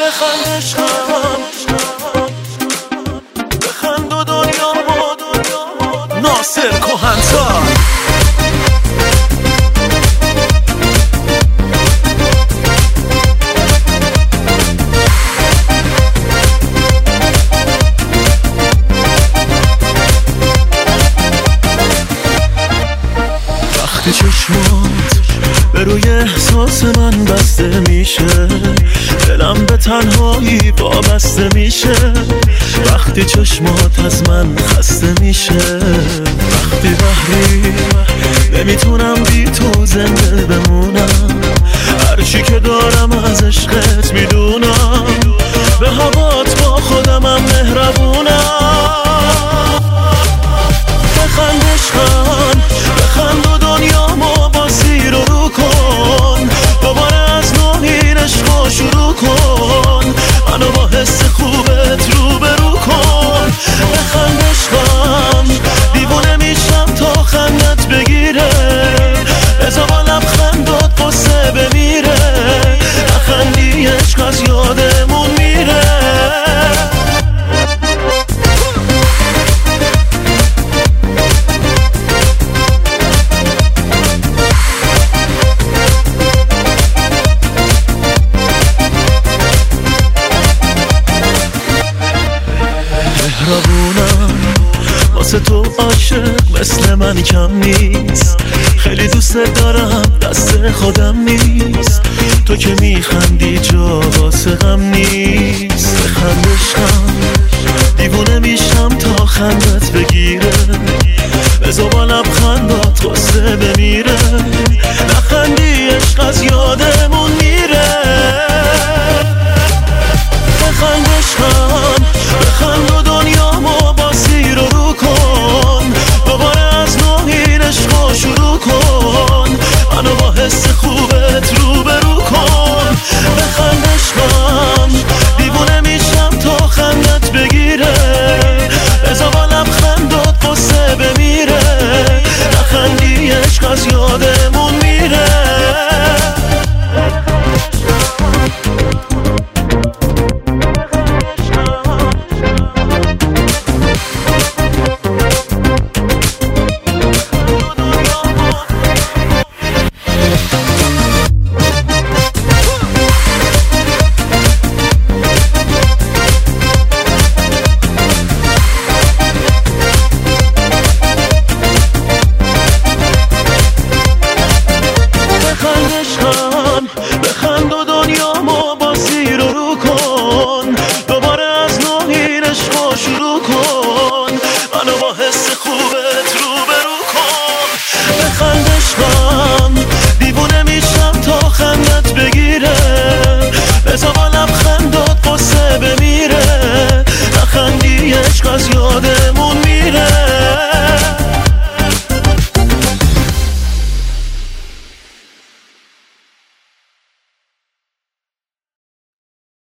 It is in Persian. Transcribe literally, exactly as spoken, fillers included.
بخند عشقم، بخند و دنیا ما. ناصر کهنسال. وقتی چشمات به روی احساس من بسته میشه، دلم به تنهایی وابسته میشه. وقتی چشمات از من خسته میشه، وقتی بحری نمیتونم بی تو زنده بمونم. هرچی که دارم از عشقت میدونم، به هوات با خودمم مهربونم. بخند عشقم، بخند و دنیامو با زیر و رو کن. دوباره از نو این عشقو شروع کن. منو با حس خوبت رو به رو کن. بخند عشقم، دیوونه میشم تا خندت بگیره. بذار با لبخندات قصه بمیره. نخندی عشق از یادمون میره. مهربونم واسه تو عاشق مثل من کم نیست. خیلی دوست دارم دست خودم نیست. تو که میخندی جا واسه غم نیست. بخند عشقم، دیوونه میشم تا خندت بگیره. بذار با لبخندات قصه بمیره. نخندی عشق از یادمون میره. بخند عشقم، بخند و دنیامو با زیر و رو کن. دوباره از نو این عشقو شروع کن. منو با حس خوبت رو به رو کن. بخند عشقم، دیوونه میشم تا خندت بگیره. بذار با لبخندات قصه بمیره. نخندی عشق از یادمون میره. بخند و دنیامو با زیر و رو کن. دوباره از نو این عشقو شروع کن. منو با حس خوبه